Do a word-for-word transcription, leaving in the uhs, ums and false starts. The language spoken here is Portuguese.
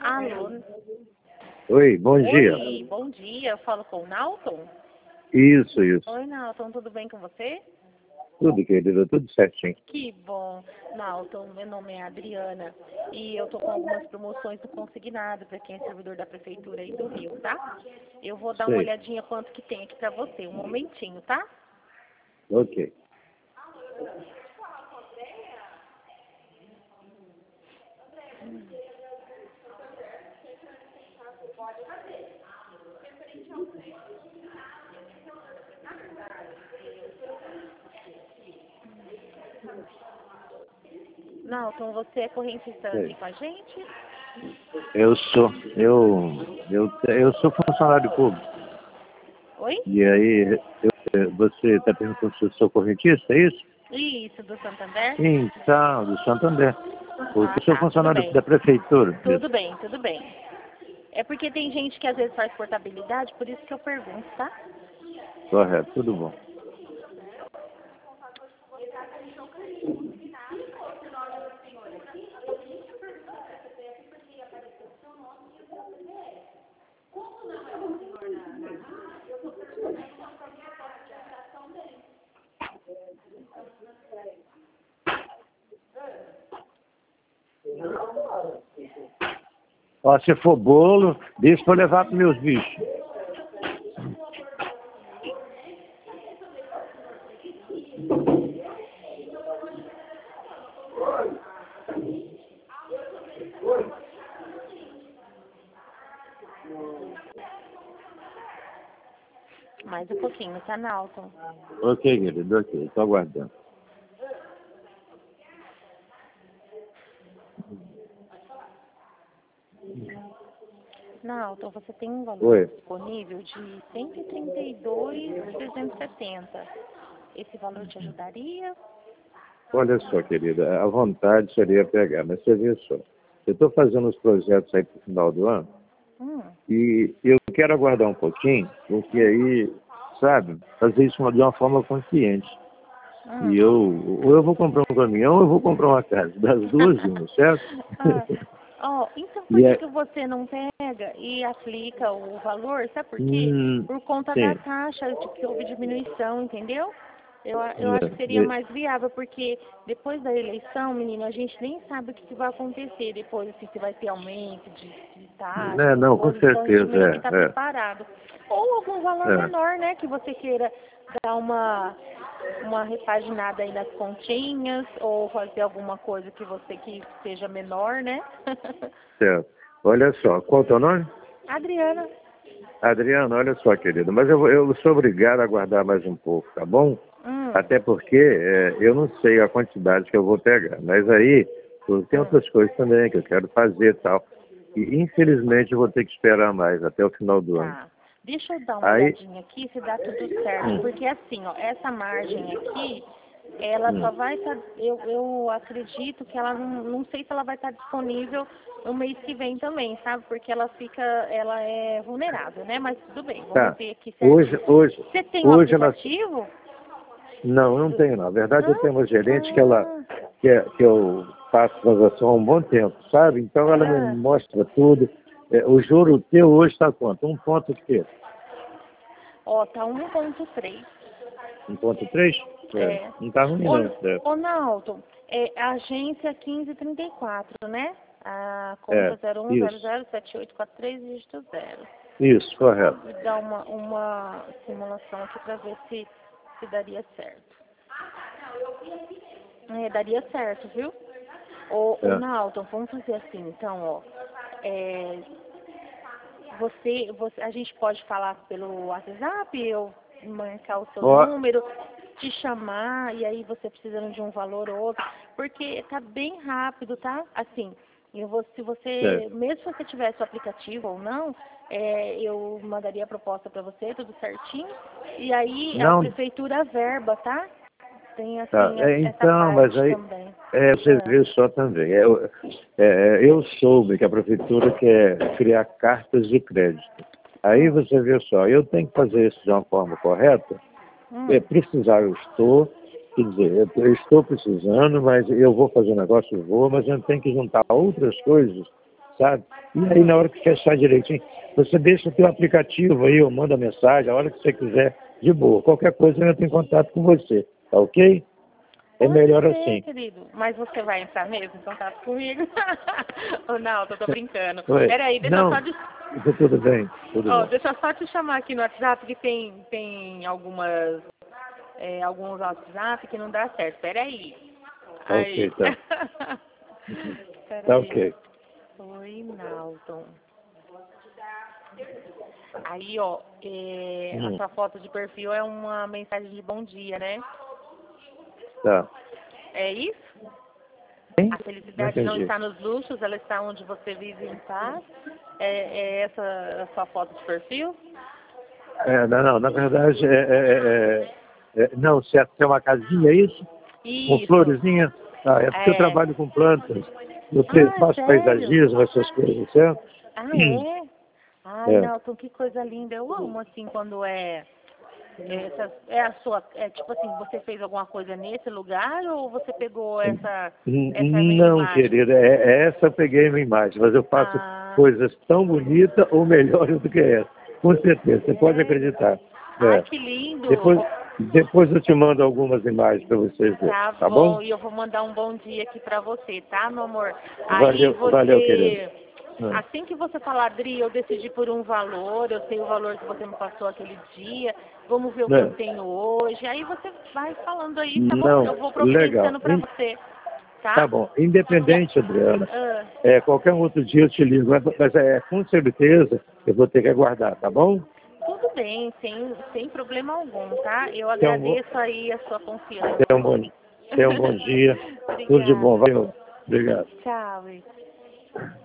Alô? Oi, bom dia. Oi, bom dia. Eu falo com o Nalton? Isso, isso. Oi, Nalton, tudo bem com você? Tudo, querido, tudo certinho. Que bom. Nalton, meu nome é Adriana e eu tô com algumas promoções no consignado para quem é servidor da prefeitura aí do Rio, tá? Eu vou dar uma Sei. olhadinha quanto que tem aqui para você. Um momentinho, tá? Ok. Nalton, você é correntista Sei. aqui com a gente? Eu sou, eu, eu, eu sou funcionário público. Oi? E aí, eu, você está perguntando se eu sou correntista, é isso? Isso, do Santander? Então, do Santander. Porque Ah, eu sou tá, tudo funcionário bem. da prefeitura. Tudo bem, tudo bem. É porque tem gente que às vezes faz portabilidade, por isso que eu pergunto, tá? Correto, tudo bom. Ó, se for bolo, deixa para levar para meus bichos. Mais um pouquinho, tá, Nalton? Ok, querido, ok, estou aguardando. Nalton, você tem um valor Oi. disponível de cento e trinta e dois mil trezentos e setenta. Esse valor te ajudaria? Olha só, querida, a vontade seria pegar, mas você vê só. Eu estou fazendo os projetos aí para o final do ano Hum, e eu quero aguardar um pouquinho, porque aí, sabe, fazer isso de uma forma consciente. hum. E eu, ou eu vou comprar um caminhão ou eu vou comprar uma casa, das duas uma, certo? ah, ó, então por E que, é, que você não pega e aplica o valor? Sabe por quê? hum, Por conta da sim, taxa de que houve diminuição, entendeu? Eu, a- eu acho que é, seria e- mais viável, porque depois da eleição, menino, a gente nem sabe o que, que vai acontecer depois, assim, se vai ter aumento de, de taxa, é, essas não, com coisas, então a gente certeza, meio que está é, preparado. Ou algum valor é, é. menor, né, que você queira dar uma, uma repaginada aí nas continhas, ou fazer alguma coisa que você que seja menor, né? Certo. Olha só, qual é o teu nome? Adriana, Adriano, olha só, querido, mas eu, vou- eu sou obrigado a aguardar mais um pouco, tá bom? hum, Até porque é, eu não sei a quantidade que eu vou pegar, mas aí eu- tem hum, outras coisas também que eu quero fazer e tal. E infelizmente eu vou ter que esperar mais até o final do ano. tá. Deixa eu dar uma Aí, olhadinha aqui se dá tudo certo, hum, porque assim, ó, essa margem aqui, ela hum, só vai estar, eu, eu acredito que ela não, não sei se ela vai estar disponível no mês que vem também, sabe? Porque ela fica, ela é vulnerável, né? Mas tudo bem, vamos tá. ver aqui Hoje, certinho. hoje, Você tem um hoje nós... aplicativo? Não, eu não tenho não. Na verdade eu Não? tenho uma gerente que ela Ah, que, é- que eu faço transação há um bom tempo, sabe? Então ela me ah. mostra tudo. É, o juro teu hoje está quanto? Um ponto o quê? Ó, tá um ponto três. Um ponto três? É, É. não está ruim não. É, Ô, ô Nalton, é agência quinze trinta e quatro, né? A conta é, zero um zero isso, zero sete oito quatro três, dígito zero. isso, correto. Vou dar uma, uma simulação aqui para ver se, se daria certo. É, daria certo, viu? Ô, ô É. Nalton, vamos fazer assim, então, ó. É, você, você, a gente pode falar pelo WhatsApp, eu marcar o seu Ó, número, te chamar, e aí você precisando de um valor ou outro, porque tá bem rápido, tá? Assim, eu vou, se é. você, mesmo se você tivesse o aplicativo ou não, é, eu mandaria a proposta para você, tudo certinho, e aí a Não, prefeitura verba, tá? Tem tá. assim, É, essa então, mas parte aí também. é, você Ah, vê só também. É, eu- é, eu soube que a prefeitura quer criar cartas de crédito. Aí hum, você vê só, eu tenho que fazer isso de uma forma correta. É, hum, precisar eu estou, quer dizer, eu, eu estou precisando, mas eu vou fazer um negócio, eu vou, mas eu tenho que juntar outras coisas, sabe? E aí, na hora que fechar direitinho, você deixa o teu aplicativo aí, ou manda mensagem, a hora que você quiser, de boa. Qualquer coisa eu entro em contato com você, tá ok? É Pode melhor ser, assim. querido. Mas você vai entrar mesmo em contato comigo? Ou não, eu tô brincando. Oi. Peraí, deixa eu Não, só... De... isso tudo bem, tudo Oh, bem. deixa eu só te chamar aqui no WhatsApp, que tem, tem algumas... É, alguns WhatsApp que não dá certo. Peraí. Tá ok, Aí. tá. Peraí. Tá ok. Oi, Nalton. Aí, ó, é, a Hum, sua foto de perfil é uma mensagem de bom dia, né? tá. É isso? Hein? A Não felicidade não entendi. está nos luxos, ela está onde você vive em paz. É, é essa a sua foto de perfil? É, não, não, na verdade, é, é, é, é, não, se é ter uma casinha, é isso? Com Isso. florezinha? Ah, é porque eu É. trabalho com plantas. Eu te- Ah, faço sério? paisagismo, essas coisas, certo? Ah, é? Ai, É. Nalton, que coisa linda. Eu amo, assim, quando é... Essa, é a sua... É tipo assim, você fez alguma coisa nesse lugar ou você pegou essa, essa minha Não, imagem? querida, é, é essa eu peguei uma imagem, mas eu faço Ah, coisas tão bonitas ou melhores do que essa. Com certeza, você pode sério? acreditar. Ai, É. que lindo. Depois, depois eu te mando algumas imagens para vocês verem, Tá tá bom? bom, e eu vou mandar um bom dia aqui pra você, tá, meu amor? Aí Valeu, valeu, querido. você, Ah, assim que você falar, Adri, eu decidi por um valor, eu sei o valor que você me passou aquele dia, vamos ver o que eu né? tenho hoje. Aí você vai falando aí, tá bom? Não, Eu vou legal. providenciando pra In- você, Tá tá? bom. E a- Independente, Adriana, ah, é, qualquer outro dia eu te ligo, mas, mas é, com certeza eu vou ter que aguardar, tá bom? tudo bem, sem, sem problema algum, tá? Eu Tenha um, bo- agradeço aí a sua confiança. tenha um, bom, tenha um bom dia. Tudo de bom. Obrigada. Valeu. Obrigado. Tchau.